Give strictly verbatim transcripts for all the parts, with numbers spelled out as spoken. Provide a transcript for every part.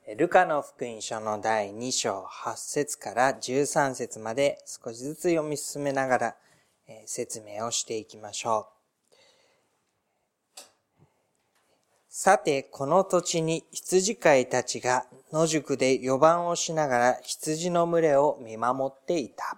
ルカの福音書のだいに章はち節からじゅうさん節まで少しずつ読み進めながら説明をしていきましょう。さて、この土地に羊飼いたちが野宿で予番をしながら羊の群れを見守っていた。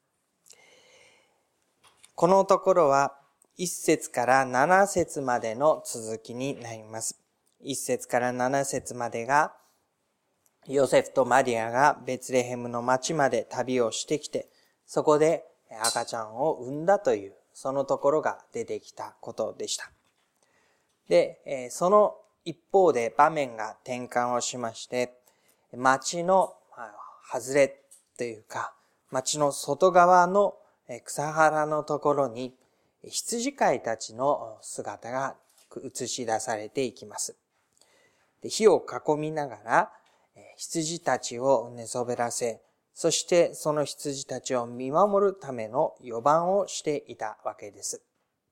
このところはいち節からなな節までの続きになります。いち節からなな節までがヨセフとマリアがベツレヘムの町まで旅をしてきて、そこで赤ちゃんを産んだという、そのところが出てきたことでした。で、その一方で場面が転換をしまして、町の外れというか、町の外側の草原のところに羊飼いたちの姿が映し出されていきます。で、火を囲みながら羊たちを寝そべらせ、そしてその羊たちを見守るための予番をしていたわけです。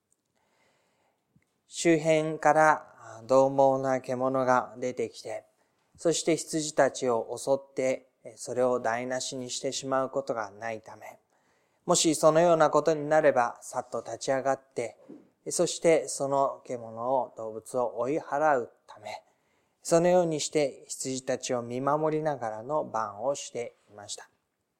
周辺から獰猛な獣が出てきて、そして羊たちを襲ってそれを台無しにしてしまうことがないため、もしそのようなことになればさっと立ち上がって、そしてその獣を動物を追い払うため、そのようにして羊たちを見守りながらの番をしていました。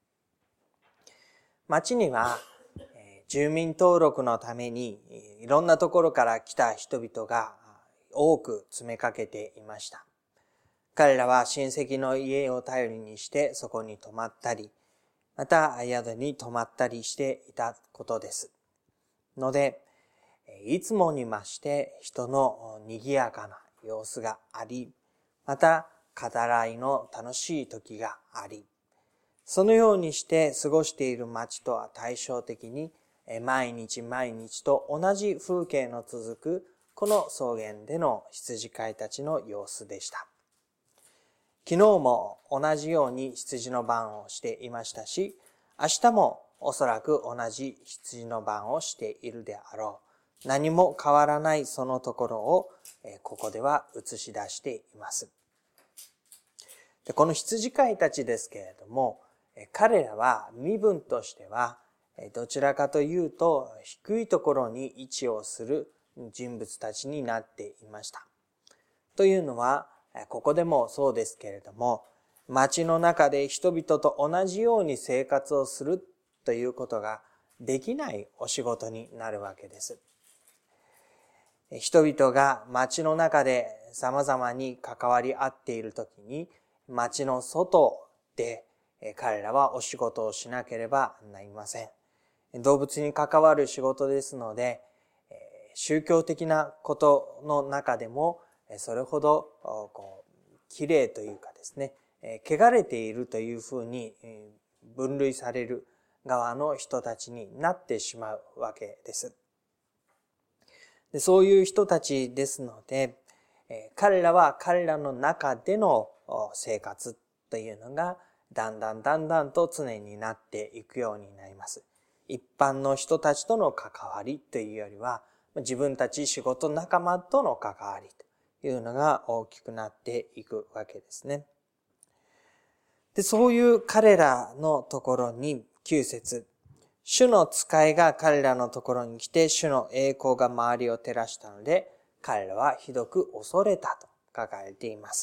町には住民登録のためにいろんなところから来た人々が多く詰めかけていました。彼らは親戚の家を頼りにしてそこに泊まったり、また宿に泊まったりしていたことです。ので、いつもに増して人の賑やかな様子があり、また語らいの楽しい時があり、そのようにして過ごしている町とは対照的に、毎日毎日と同じ風景の続くこの草原での羊飼いたちの様子でした。昨日も同じように羊の番をしていましたし、明日もおそらく同じ羊の番をしているであろう。何も変わらないそのところをここでは映し出しています。で、この羊飼いたちですけれども、彼らは身分としてはどちらかというと低いところに位置をする人物たちになっていました。というのは、ここでもそうですけれども、町の中で人々と同じように生活をするということができないお仕事になるわけです。人々が町の中で様々に関わり合っているときに、町の外で彼らはお仕事をしなければなりません。動物に関わる仕事ですので、宗教的なことの中でもそれほどこう綺麗というかですね、汚れているというふうに分類される側の人たちになってしまうわけです。で、そういう人たちですので、彼らは彼らの中での生活というのがだんだんだんだんと常になっていくようになります。一般の人たちとの関わりというよりは、自分たち仕事仲間との関わりというのが大きくなっていくわけですね。で、そういう彼らのところにきゅう節、主の使いが彼らのところに来て、主の栄光が周りを照らしたので、彼らはひどく恐れたと書かれています。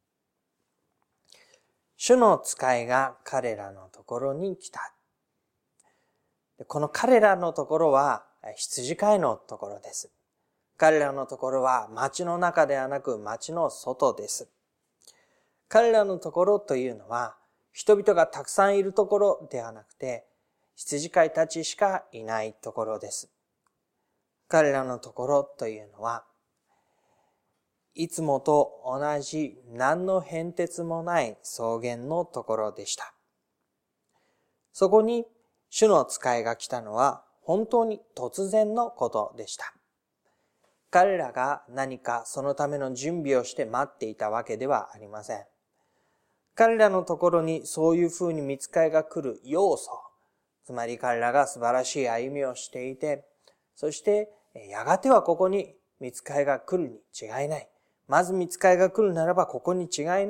主の使いが彼らのところに来た。この彼らのところは羊飼いのところです。彼らのところは町の中ではなく町の外です。彼らのところというのは人々がたくさんいるところではなくて、羊飼いたちしかいないところです。彼らのところというのは、いつもと同じ何の変哲もない草原のところでした。そこに主の使いが来たのは本当に突然のことでした。彼らが何かそのための準備をして待っていたわけではありません。彼らのところにそういうふうに御使いが来る要素、つまり彼らが素晴らしい歩みをしていて、そしてやがてはここに御使いが来るに違いない。まず御使いが来るならばここに違いない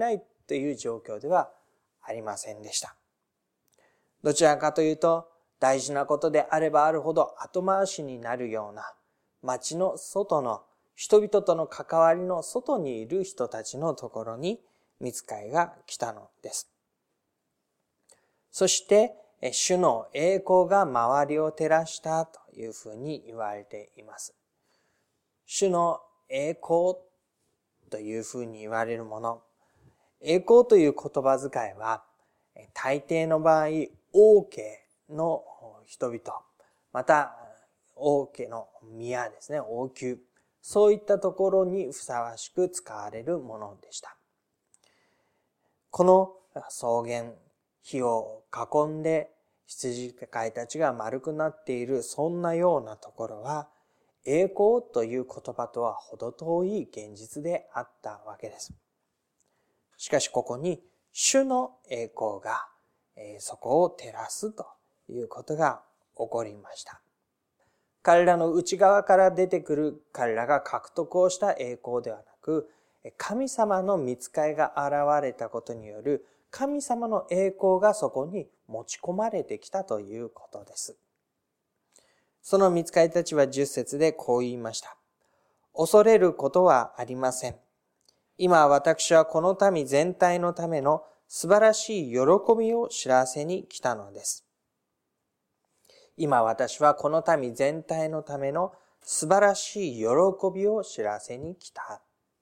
という状況ではありませんでした。どちらかというと、大事なことであればあるほど後回しになるような、町の外の人々との関わりの外にいる人たちのところに御使いが来たのです。そして、主の栄光が周りを照らしたというふうに言われています。主の栄光というふうに言われるもの、栄光という言葉遣いは、大抵の場合、王家の人々、また王家の宮ですね、王宮、そういったところにふさわしく使われるものでした。この草原、火を囲んで羊飼いたちが丸くなっている、そんなようなところは、栄光という言葉とは程遠い現実であったわけです。しかしここに主の栄光が、えー、そこを照らすということが起こりました。彼らの内側から出てくる彼らが獲得をした栄光ではなく、神様の御使いが現れたことによる神様の栄光がそこに持ち込まれてきたということです。その御使いたちはじゅっ節でこう言いました。恐れることはありません。今私はこの民全体のための素晴らしい喜びを知らせに来たのです。今私はこの民全体のための素晴らしい喜びを知らせに来た。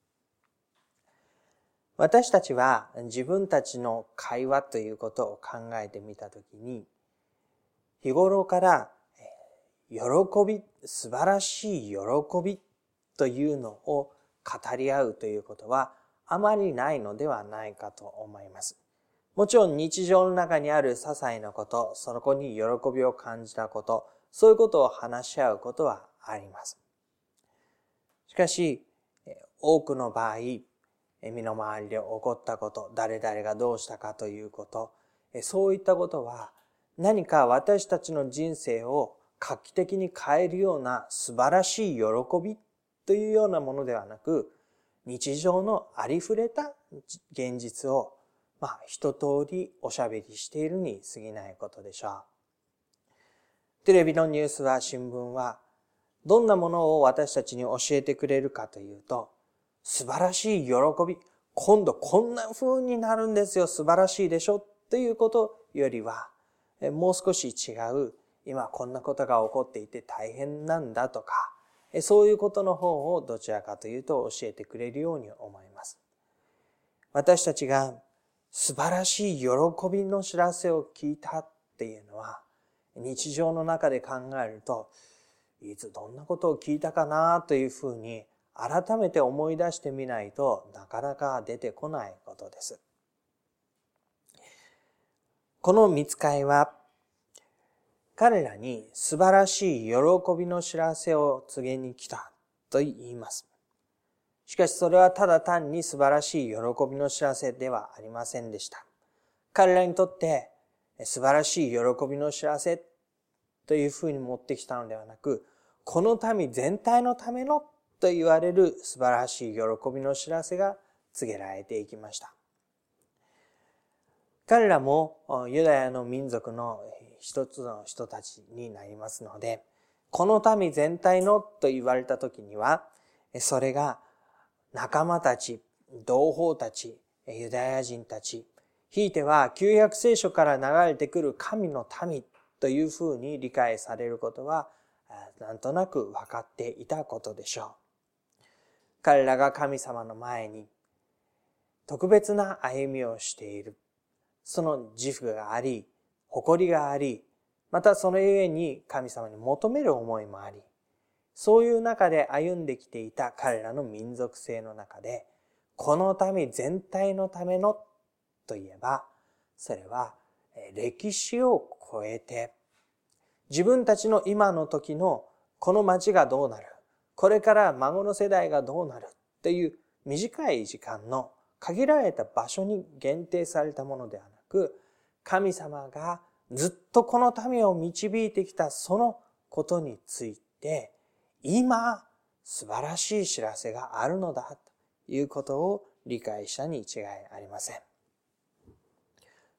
私たちは自分たちの会話ということを考えてみたときに、日頃から喜び、素晴らしい喜びというのを語り合うということはあまりないのではないかと思います。もちろん日常の中にある些細なこと、そこに喜びを感じたこと、そういうことを話し合うことはあります。しかし、多くの場合、身の回りで起こったこと、誰々がどうしたかということ、そういったことは何か私たちの人生を画期的に変えるような素晴らしい喜びというようなものではなく、日常のありふれた現実を、まあ、一通りおしゃべりしているに過ぎないことでしょう。テレビのニュースは新聞は、どんなものを私たちに教えてくれるかというと、素晴らしい喜び、今度こんな風になるんですよ、素晴らしいでしょということよりは、もう少し違う、今こんなことが起こっていて大変なんだとか、そういうことの方をどちらかというと教えてくれるように思います。私たちが素晴らしい喜びの知らせを聞いたっていうのは、日常の中で考えると、いつどんなことを聞いたかなというふうに改めて思い出してみないとなかなか出てこないことです。この御使いは彼らに素晴らしい喜びの知らせを告げに来たと言います。しかしそれはただ単に素晴らしい喜びの知らせではありませんでした。彼らにとって素晴らしい喜びの知らせというふうに持ってきたのではなく、この民全体のためのと言われる素晴らしい喜びの知らせが告げられていきました。彼らもユダヤの民族の一つの人たちになりますので、この民全体のと言われた時には、それが仲間たち、同胞たち、ユダヤ人たち、ひいては旧約聖書から流れてくる神の民というふうに理解されることは、なんとなく分かっていたことでしょう。彼らが神様の前に特別な歩みをしている。その自負があり、誇りがあり、またそのゆえに神様に求める思いもあり、そういう中で歩んできていた彼らの民族性の中で、この民全体のためのといえば、それは歴史を超えて、自分たちの今の時のこの町がどうなる、これから孫の世代がどうなるっていう短い時間の限られた場所に限定されたものではなく、神様がずっとこの民を導いてきたそのことについて、今素晴らしい知らせがあるのだということを理解したに違いありません。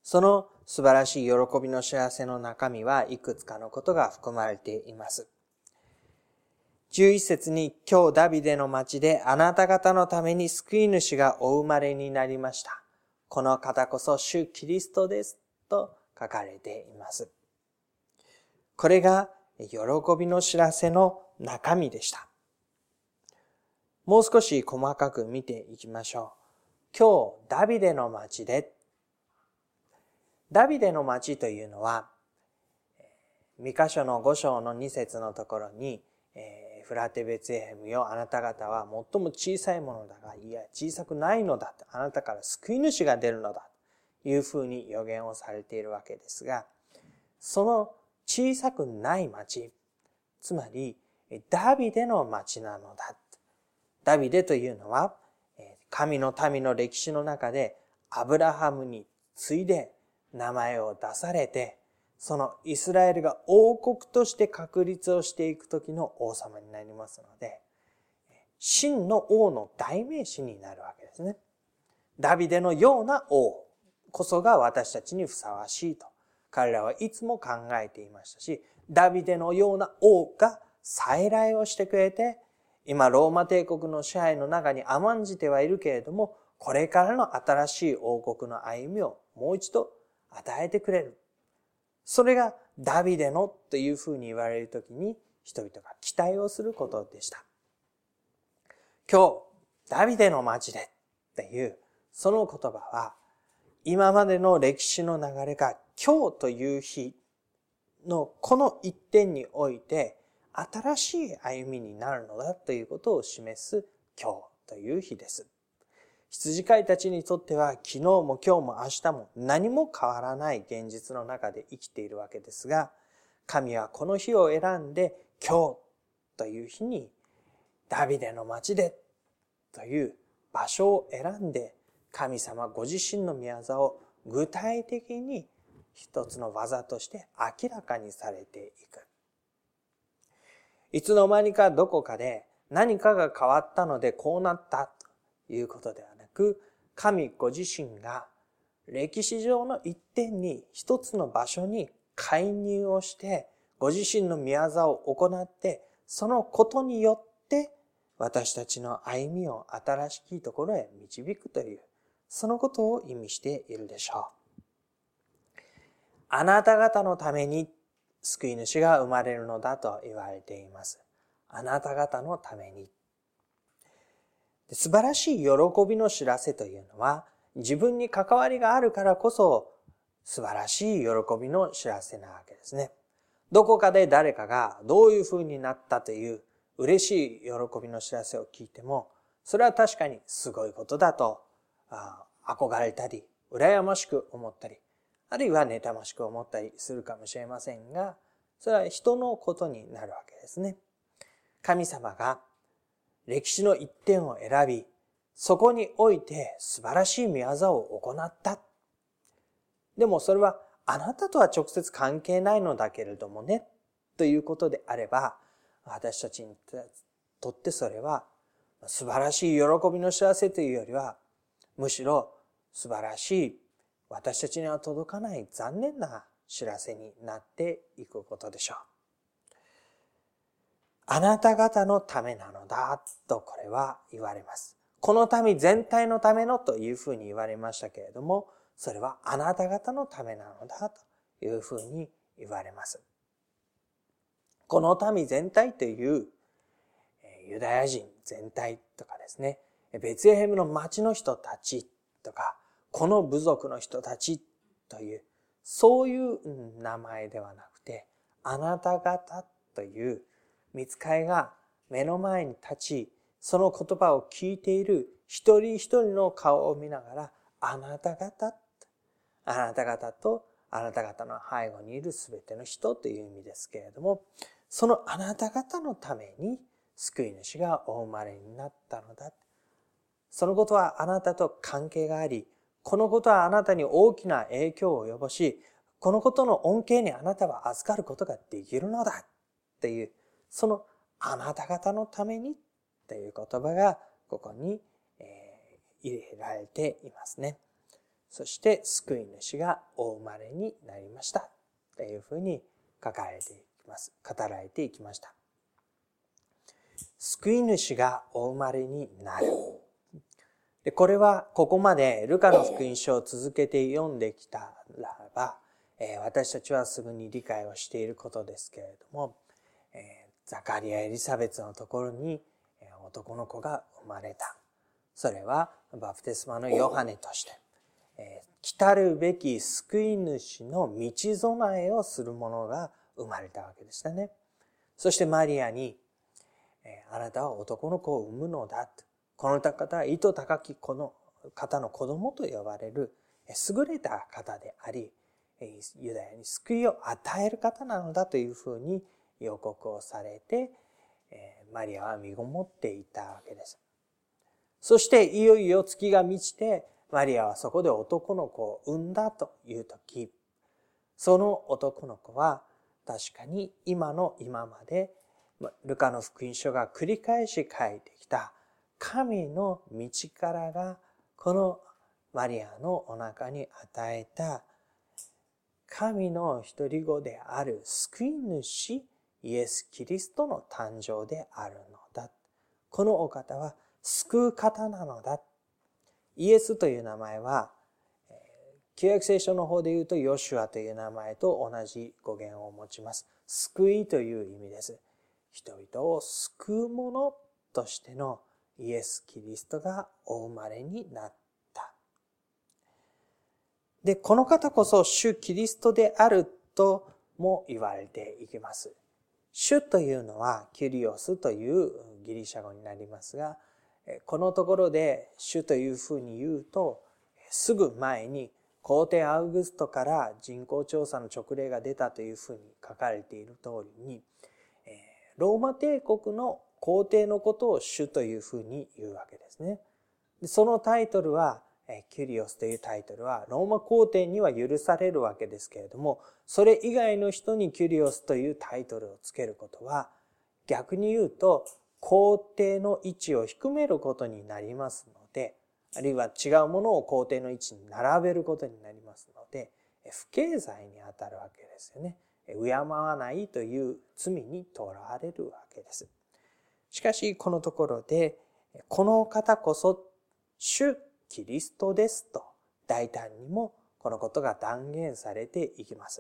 その素晴らしい喜びの知らせの中身はいくつかのことが含まれています。じゅういっ節に、今日ダビデの町であなた方のために救い主がお生まれになりました。この方こそ主キリストです。と書かれています。これが喜びの知らせの中身でした。もう少し細かく見ていきましょう。今日ダビデの町で、ダビデの町というのは、ミカ書のご章のに節のところに、えー、フラテベツエヘムよ、あなた方は最も小さいものだが、いや小さくないのだと、あなたから救い主が出るのだというふうに予言をされているわけですが、その小さくない町、つまりダビデの町なのだ。ダビデというのは、神の民の歴史の中でアブラハムに次いで名前を出されて、そのイスラエルが王国として確立をしていく時の王様になりますので、真の王の代名詞になるわけですね。ダビデのような王こそが私たちにふさわしいと彼らはいつも考えていましたし、ダビデのような王が再来をしてくれて、今ローマ帝国の支配の中に甘んじてはいるけれども、これからの新しい王国の歩みをもう一度与えてくれる。それがダビデのというふうに言われるときに人々が期待をすることでした。今日ダビデの町でっていうその言葉は、今までの歴史の流れが今日という日のこの一点において新しい歩みになるのだということを示す今日という日です。羊飼いたちにとっては昨日も今日も明日も何も変わらない現実の中で生きているわけですが、神はこの日を選んで今日という日にダビデの町でという場所を選んで神様ご自身の御業を具体的に一つの技として明らかにされていく。いつの間にかどこかで何かが変わったのでこうなったということではなく、神ご自身が歴史上の一点に一つの場所に介入をしてご自身の御業を行って、そのことによって私たちの歩みを新しきところへ導くという、そのことを意味しているでしょう。あなた方のために救い主が生まれるのだと言われています。あなた方のために。素晴らしい喜びの知らせというのは、自分に関わりがあるからこそ素晴らしい喜びの知らせなわけですね。どこかで誰かがどういう風になったという嬉しい喜びの知らせを聞いても、それは確かにすごいことだと憧れたり、羨ましく思ったり、あるいは妬ましく思ったりするかもしれませんが、それは人のことになるわけですね。神様が歴史の一点を選び、そこにおいて素晴らしい御業を行った。でもそれはあなたとは直接関係ないのだけれどもね、ということであれば、私たちにとってそれは素晴らしい喜びの知らせというよりは、むしろ素晴らしい、私たちには届かない残念な知らせになっていくことでしょう。あなた方のためなのだとこれは言われます。この民全体のためのというふうに言われましたけれども、それはあなた方のためなのだというふうに言われます。この民全体というユダヤ人全体とかですね、ベツレヘムの町の人たちとか、この部族の人たちという、そういう名前ではなくて、あなた方という御使いが目の前に立ち、その言葉を聞いている一人一人の顔を見ながら、あなた方、あなた方とあなた方の背後にいるすべての人という意味ですけれども、そのあなた方のために救い主がお生まれになったのだ。そのことはあなたと関係があり、このことはあなたに大きな影響を及ぼし、このことの恩恵にあなたは預かることができるのだっていう、そのあなた方のためにという言葉がここに、えー、入れられていますね。 そして救い主がお生まれになりましたというふうに書かれていきます。語られていきました。救い主がお生まれになる。で、これはここまでルカの福音書を続けて読んできたらば、えー、私たちはすぐに理解をしていることですけれども、えー、ザカリア・エリザベツのところに、えー、男の子が生まれた。それはバプテスマのヨハネとして、えー、来たるべき救い主の道備えをする者が生まれたわけでしたね。そしてマリアに、えー、あなたは男の子を産むのだと。この方は意図高きこの方の子供と呼ばれる優れた方であり、ユダヤに救いを与える方なのだというふうに予告をされて、マリアは身ごもっていたわけです。そしていよいよ月が満ちて、マリアはそこで男の子を産んだというとき、その男の子は確かに今の今までルカの福音書が繰り返し書いてきた神の道からがこのマリアのお腹に与えた神の一人子である救い主イエス・キリストの誕生であるのだ。このお方は救う方なのだ。イエスという名前は旧約聖書の方で言うとヨシュアという名前と同じ語源を持ちます。救いという意味です。人々を救う者としてのイエス・キリストがお生まれになった。で、この方こそ主キリストであるとも言われていきます。主というのはキュリオスというギリシャ語になりますが、このところで主というふうに言うと、すぐ前に皇帝アウグストから人口調査の直令が出たというふうに書かれている通りに、ローマ帝国の皇帝のことを主というふうに言うわけですね。そのタイトルは、キュリオスというタイトルはローマ皇帝には許されるわけですけれども、それ以外の人にキュリオスというタイトルをつけることは、逆に言うと皇帝の位置を低めることになりますので、あるいは違うものを皇帝の位置に並べることになりますので、不敬罪にあたるわけですよね。敬わないという罪に問われるわけです。しかしこのところで、この方こそ主キリストですと大胆にもこのことが断言されていきます。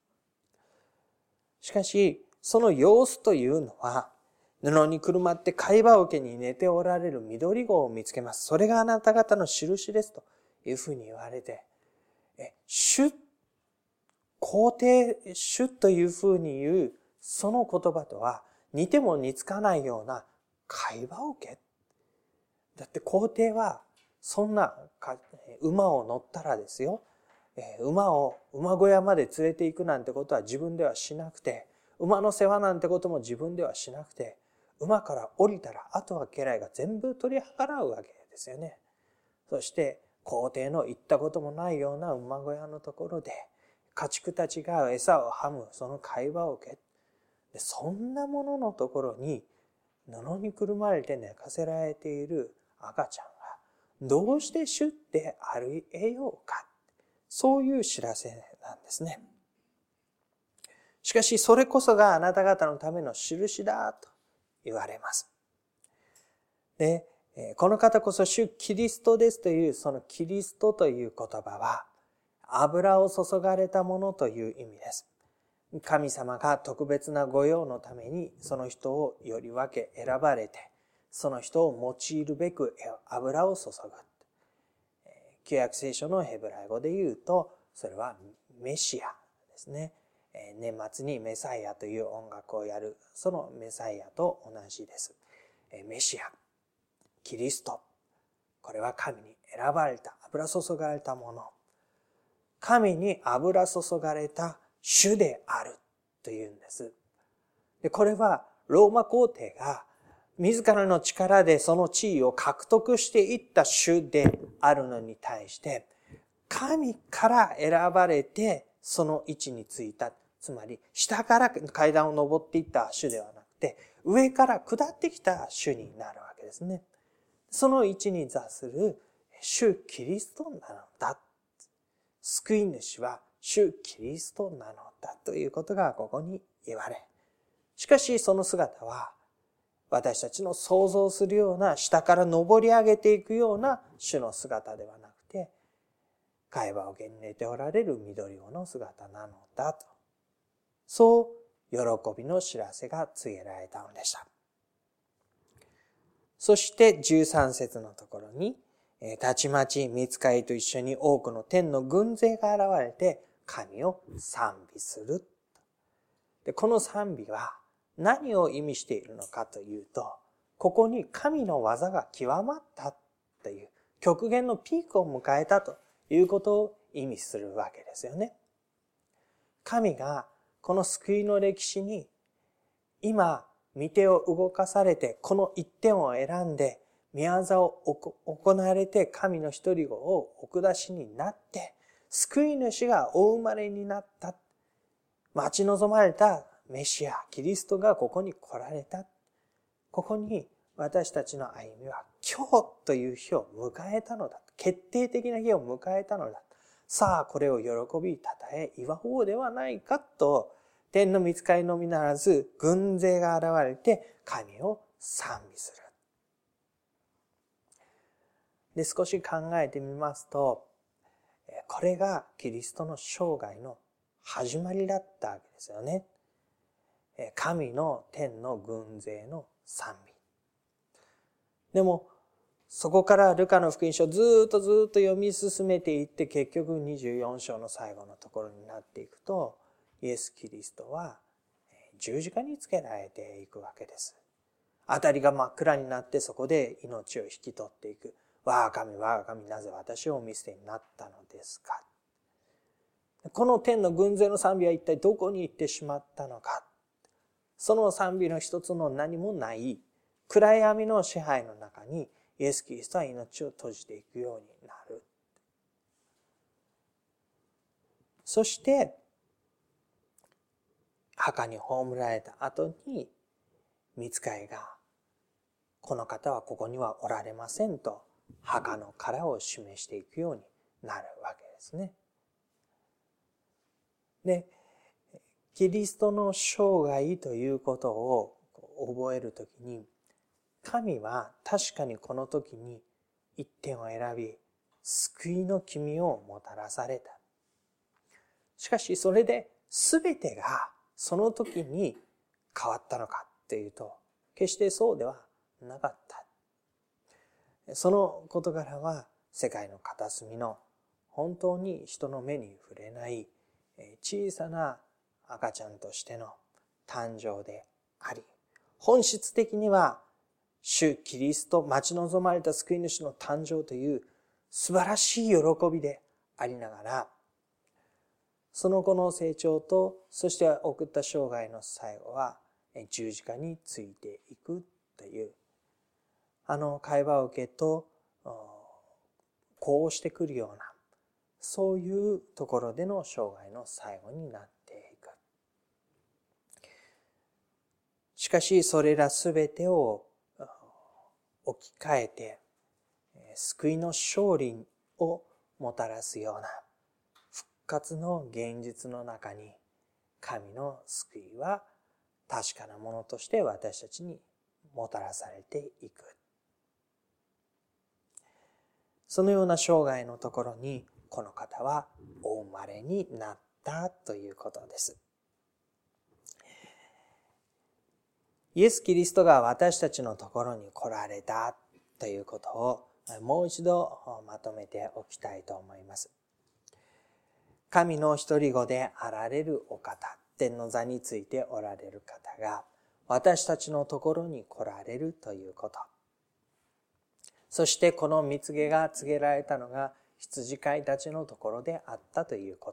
しかしその様子というのは、布にくるまって貝羽桶に寝ておられる緑子を見つけます。それがあなた方の印ですというふうに言われて、え主、皇帝主というふうに言うその言葉とは似ても似つかないような貝羽桶。だって皇帝はそんな馬を乗ったらですよ、馬を馬小屋まで連れて行くなんてことは自分ではしなくて、馬の世話なんてことも自分ではしなくて、馬から降りたらあとは家来が全部取り払うわけですよね。そして皇帝の行ったこともないような馬小屋のところで家畜たちが餌をはむその貝羽桶、そんなもののところに布にくるまれて寝かせられている赤ちゃんがどうして主であり得ようか、そういう知らせなんですね。しかしそれこそがあなた方のための印だと言われます。で、この方こそ主キリストですというそのキリストという言葉は油を注がれたものという意味です。神様が特別な御用のためにその人をより分け選ばれて、その人を用いるべく油を注ぐ。旧約聖書のヘブライ語で言うと、それはメシアですね。年末にメサイアという音楽をやる、そのメサイアと同じです。メシア、キリスト、これは神に選ばれた、油注がれたもの。神に油注がれた主であるというんです。で、これはローマ皇帝が自らの力でその地位を獲得していった主であるのに対して、神から選ばれてその位置についた。つまり、下から階段を登っていった主ではなくて、上から下ってきた主になるわけですね。その位置に座する主キリストなのだ。 救い主は主キリストなのだということがここに言われ、しかしその姿は私たちの想像するような下から登り上げていくような主の姿ではなくて、会話をに寝ておられる緑子の姿なのだと、そう喜びの知らせが告げられたのでした。そしてじゅうさん節のところに、たちまち御使いと一緒に多くの天の軍勢が現れて神を賛美する。で、この賛美は何を意味しているのかというと、ここに神の技が極まったという極限のピークを迎えたということを意味するわけですよね。神がこの救いの歴史に今御手を動かされて、この一点を選んで御業を行われて、神の一人子をお下しになって、救い主がお生まれになった。待ち望まれたメシア、キリストがここに来られた。ここに私たちの歩みは今日という日を迎えたのだ。決定的な日を迎えたのだ。さあ、これを喜び、たたえ、祝おうではないかと、天の御使いのみならず、軍勢が現れて神を賛美する。で、少し考えてみますと、これがキリストの生涯の始まりだったわけですよね。神の天の軍勢の賛美。でも、そこからルカの福音書をずーっとずーっと読み進めていって、結局にじゅうよん章の最後のところになっていくと、イエス・キリストは十字架につけられていくわけです。辺りが真っ暗になって、そこで命を引き取っていく。我が神、我が神、なぜ私をお見捨てになったのですか。この天の軍勢の賛美は一体どこに行ってしまったのか。その賛美の一つの何もない暗闇の支配の中にイエス・キリストは命を閉じていくようになる。そして墓に葬られた後に御使いが、この方はここにはおられませんと墓の殻を示していくようになるわけですね。で、キリストの生涯ということを覚えるときに、神は確かにこの時に一点を選び、救いの君をもたらされた。しかしそれで全てがその時に変わったのかっていうと、決してそうではなかった。その事柄は世界の片隅の本当に人の目に触れない小さな赤ちゃんとしての誕生であり、本質的には主キリスト、待ち望まれた救い主の誕生という素晴らしい喜びでありながら、その子の成長と、そして送った生涯の最後は十字架についていくという、あの会話受けとこうしてくるような、そういうところでの生涯の最後になっていく。しかしそれらすべてを置き換えて、救いの勝利をもたらすような復活の現実の中に、神の救いは確かなものとして私たちにもたらされていく。そのような生涯のところに、この方はお生まれになったということです。イエス・キリストが私たちのところに来られたということをもう一度まとめておきたいと思います。神の一人子であられるお方、天の座についておられる方が私たちのところに来られるということ。そしてこの御告げが告げられたのが羊飼いたちのところであったということ。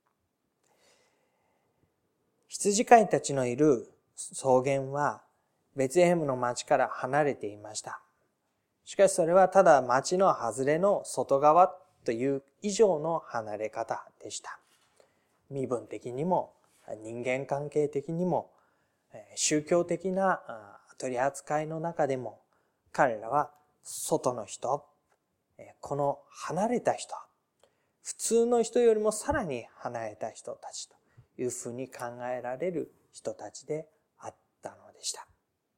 羊飼いたちのいる草原はベツレヘムの町から離れていました。しかしそれはただ町の外れの外側という以上の離れ方でした。身分的にも人間関係的にも宗教的な取り扱いの中でも、彼らは外の人、この離れた人、 普通の人よりもさらに離れた人たちというふうに考えられる人たちであったのでした。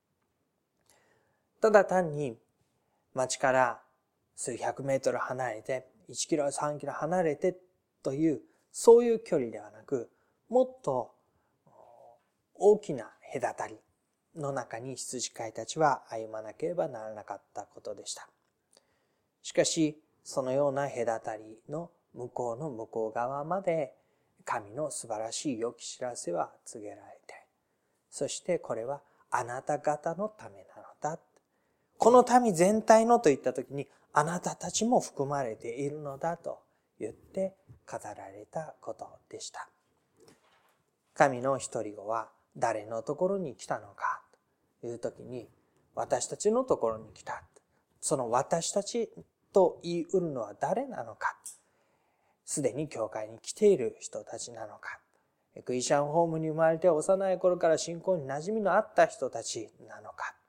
ただ単に町から数百メートル離れて、いちキロさんキロ離れてという、そういう距離ではなく、もっと大きな隔たりの中に羊飼いたちは歩まなければならなかったことでした。しかし、そのような隔たりの向こうの向こう側まで神の素晴らしい良き知らせは告げられて、そしてこれはあなた方のためなのだ。この民全体のといったときに、あなたたちも含まれているのだと言って語られたことでした。神の独り子は誰のところに来たのかというときに、私たちのところに来た。その私たちと言い得るのは誰なのか。すでに教会に来ている人たちなのか。クリスチャンホームに生まれて幼い頃から信仰に馴染みのあった人たちなのか。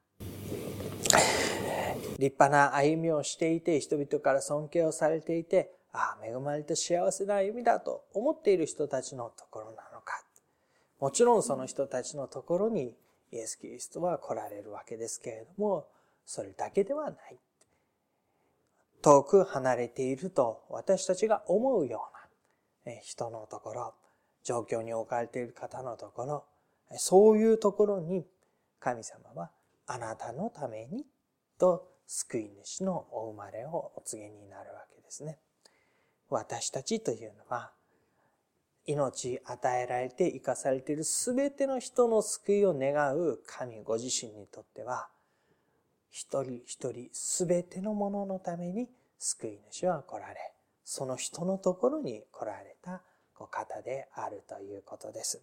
立派な歩みをしていて、人々から尊敬をされていて、ああ、恵まれた幸せな歩みだと思っている人たちのところなのか。もちろんその人たちのところにイエス・キリストは来られるわけですけれども、それだけではない。遠く離れていると私たちが思うような人のところ、状況に置かれている方のところ、そういうところに神様はあなたのためにと救い主のお生まれをお告げになるわけですね。私たちというのは命与えられて生かされているすべての人の救いを願う神ご自身にとっては、一人一人すべてのもののために救い主は来られ、その人のところに来られた方であるということです。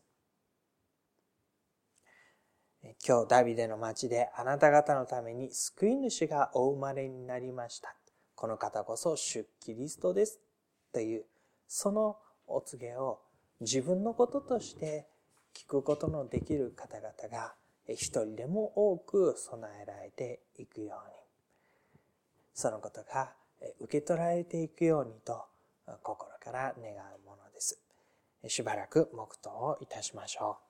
今日ダビデの町であなた方のために救い主がお生まれになりました。この方こそ主キリストですというそのお告げを自分のこととして聞くことのできる方々が一人でも多く備えられていくように、そのことが受け取られていくようにと心から願うものです。しばらく黙祷をいたしましょう。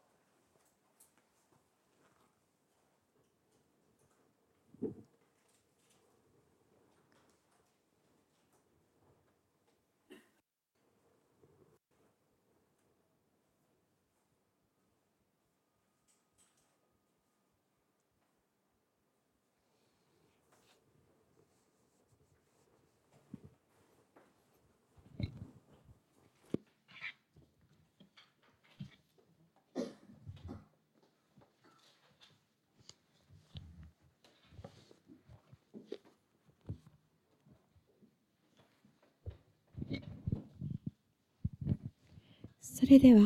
それでは